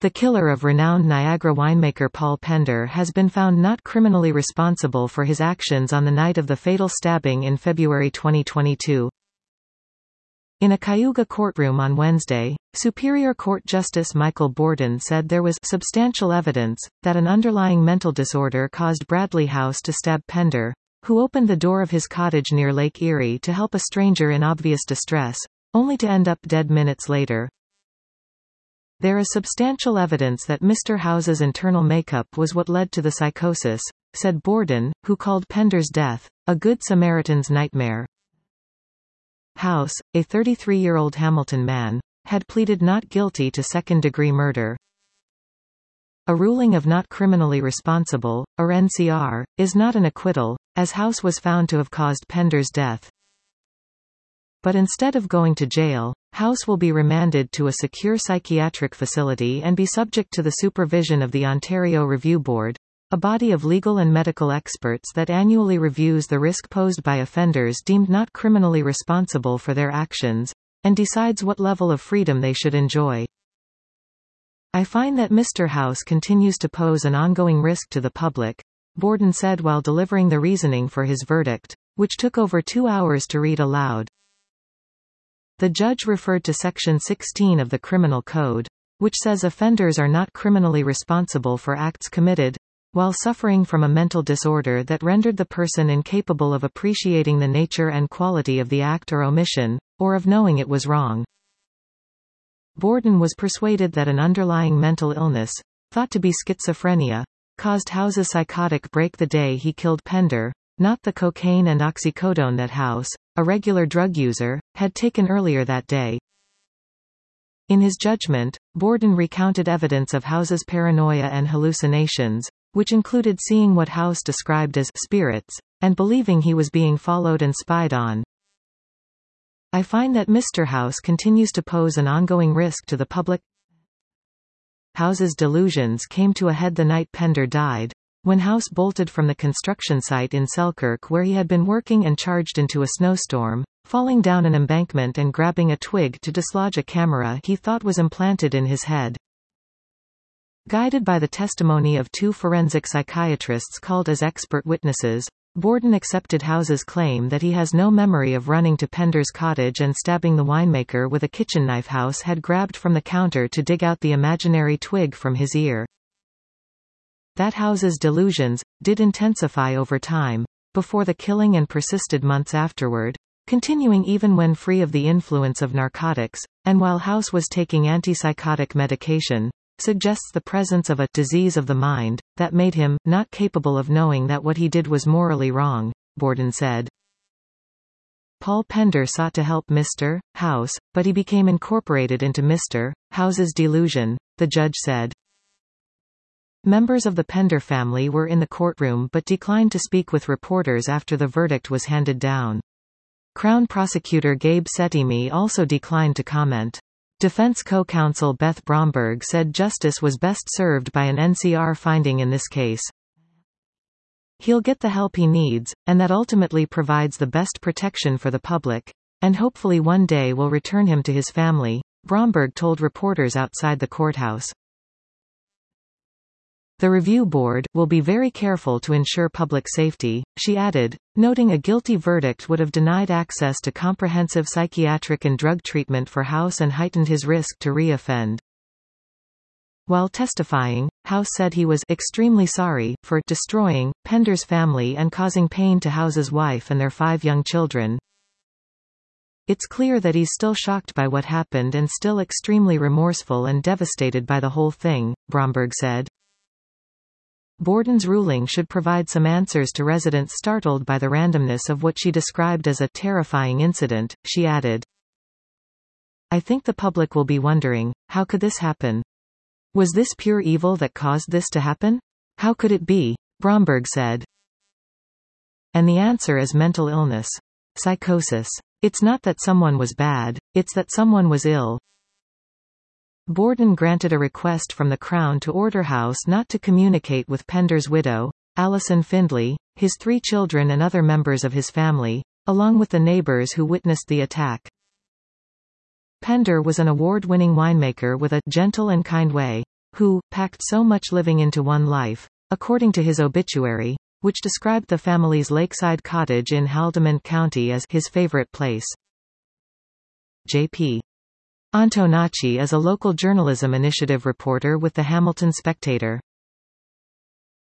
The killer of renowned Niagara winemaker Paul Pender has been found not criminally responsible for his actions on the night of the fatal stabbing in February 2022. In a Cayuga courtroom on Wednesday, Superior Court Justice Michael Borden said there was substantial evidence that an underlying mental disorder caused Bradley House to stab Pender, who opened the door of his cottage near Lake Erie to help a stranger in obvious distress, only to end up dead minutes later. There is substantial evidence that Mr. House's internal makeup was what led to the psychosis, said Borden, who called Pender's death a Good Samaritan's nightmare. House, a 33-year-old Hamilton man, had pleaded not guilty to second-degree murder. A ruling of not criminally responsible, or NCR, is not an acquittal, as House was found to have caused Pender's death. But instead of going to jail, House will be remanded to a secure psychiatric facility and be subject to the supervision of the Ontario Review Board, a body of legal and medical experts that annually reviews the risk posed by offenders deemed not criminally responsible for their actions, and decides what level of freedom they should enjoy. I find that Mr. House continues to pose an ongoing risk to the public, Borden said while delivering the reasoning for his verdict, which took over 2 hours to read aloud. The judge referred to Section 16 of the Criminal Code, which says offenders are not criminally responsible for acts committed while suffering from a mental disorder that rendered the person incapable of appreciating the nature and quality of the act or omission, or of knowing it was wrong. Borden was persuaded that an underlying mental illness, thought to be schizophrenia, caused House's psychotic break the day he killed Pender, not the cocaine and oxycodone that House, a regular drug user, had taken earlier that day. In his judgment, Borden recounted evidence of House's paranoia and hallucinations, which included seeing what House described as spirits, and believing he was being followed and spied on. I find that Mr. House continues to pose an ongoing risk to the public. House's delusions came to a head the night Pender died, when House bolted from the construction site in Selkirk where he had been working and charged into a snowstorm, falling down an embankment and grabbing a twig to dislodge a camera he thought was implanted in his head. Guided by the testimony of 2 forensic psychiatrists called as expert witnesses, Borden accepted House's claim that he has no memory of running to Pender's cottage and stabbing the winemaker with a kitchen knife House had grabbed from the counter to dig out the imaginary twig from his ear. That House's delusions did intensify over time, before the killing and persisted months afterward, continuing even when free of the influence of narcotics, and while House was taking antipsychotic medication, suggests the presence of a disease of the mind that made him not capable of knowing that what he did was morally wrong, Borden said. Paul Pender sought to help Mr. House, but he became incorporated into Mr. House's delusion, the judge said. Members of the Pender family were in the courtroom but declined to speak with reporters after the verdict was handed down. Crown Prosecutor Gabe Setimi also declined to comment. Defense co-counsel Beth Bromberg said justice was best served by an NCR finding in this case. He'll get the help he needs, and that ultimately provides the best protection for the public, and hopefully one day will return him to his family, Bromberg told reporters outside the courthouse. The review board will be very careful to ensure public safety, she added, noting a guilty verdict would have denied access to comprehensive psychiatric and drug treatment for House and heightened his risk to re-offend. While testifying, House said he was extremely sorry for destroying Pender's family and causing pain to House's wife and their 5 young children. It's clear that he's still shocked by what happened and still extremely remorseful and devastated by the whole thing, Bromberg said. Borden's ruling should provide some answers to residents startled by the randomness of what she described as a terrifying incident, she added. I think the public will be wondering, how could this happen? Was this pure evil that caused this to happen? How could it be? Bromberg said. And the answer is mental illness. Psychosis. It's not that someone was bad, it's that someone was ill. Borden granted a request from the Crown to order House not to communicate with Pender's widow, Alison Findlay, his 3 children and other members of his family, along with the neighbors who witnessed the attack. Pender was an award-winning winemaker with a gentle and kind way, who packed so much living into one life, according to his obituary, which described the family's lakeside cottage in Haldimand County as his favorite place. J.P. Antonacci is a local journalism initiative reporter with the Hamilton Spectator.